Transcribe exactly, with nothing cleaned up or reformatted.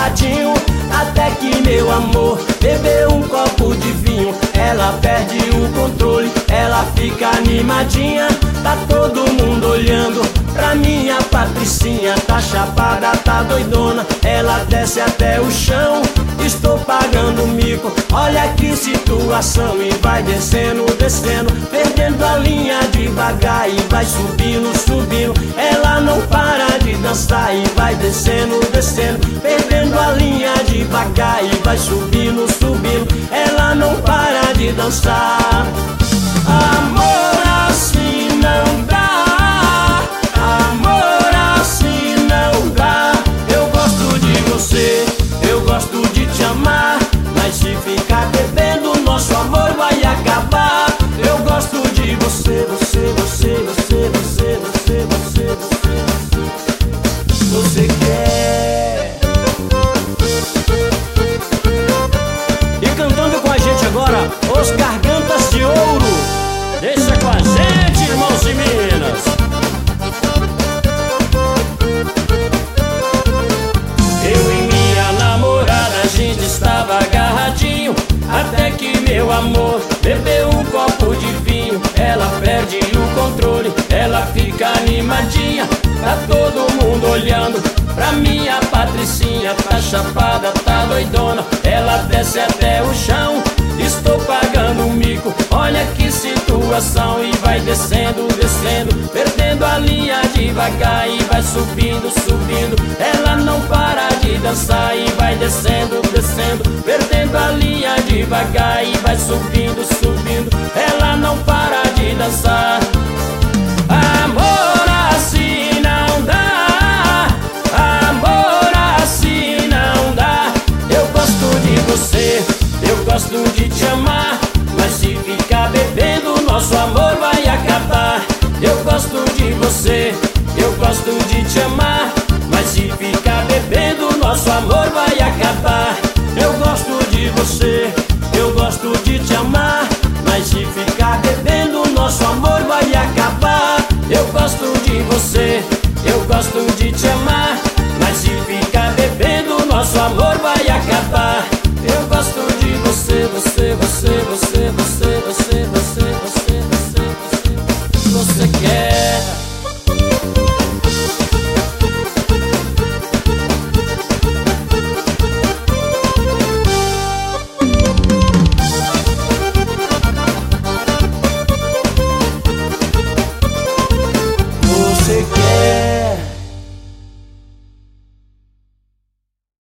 agarradinho, até que meu amor bebeu um copo de vinho. Ela perde o controle, ela fica animadinha. Tá todo mundo olhando pra minha Patricinha. Tá chapada, tá doidona, ela desce até o chão. Estou pagando mico, olha que situação. E vai descendo, descendo, perdendo a linha devagar. E vai subindo, subindo, ela não para de dançar. E vai descendo, descendo, perdendo a linha devagar. E vai subindo, subindo, ela não para de dançar. Amor assim não dá, amor assim não dá. Eu gosto de você, eu gosto de te amar, mas se ficar bebendo, nosso amor vai acabar. Eu gosto de você, você, você, você, você, você, você, você, você quer. E cantando com a gente agora, os Gargantas de Ouro. Deixa com a gente, irmãos e meninas. Eu e minha namorada, a gente estava agarradinho, até que meu amor bebeu um copo de vinho. Ela perde o controle, ela fica animadinha. Tá todo mundo olhando pra minha Patricinha. Tá chapada, tá doidona, ela desce até o chão. Estou pagando um mico, olha que situação. E vai descendo, descendo, perdendo a linha devagar. E vai subindo, subindo, ela não para de dançar. E vai descendo, descendo, perdendo a linha devagar. E vai subindo, subindo, ela não para de dançar. Amor assim não dá, amor assim não dá. Eu gosto de você, eu gosto de te amar, mas se ficar bebendo, nosso amor vai acabar. Eu gosto de você, eu gosto de te amar, mas se ficar bebendo, nosso amor vai acabar. Eu gosto de você, eu gosto de te amar, mas se ficar bebendo, nosso amor vai acabar. Eu gosto de você, eu gosto de te amar, mas se ficar bebendo, nosso amor vai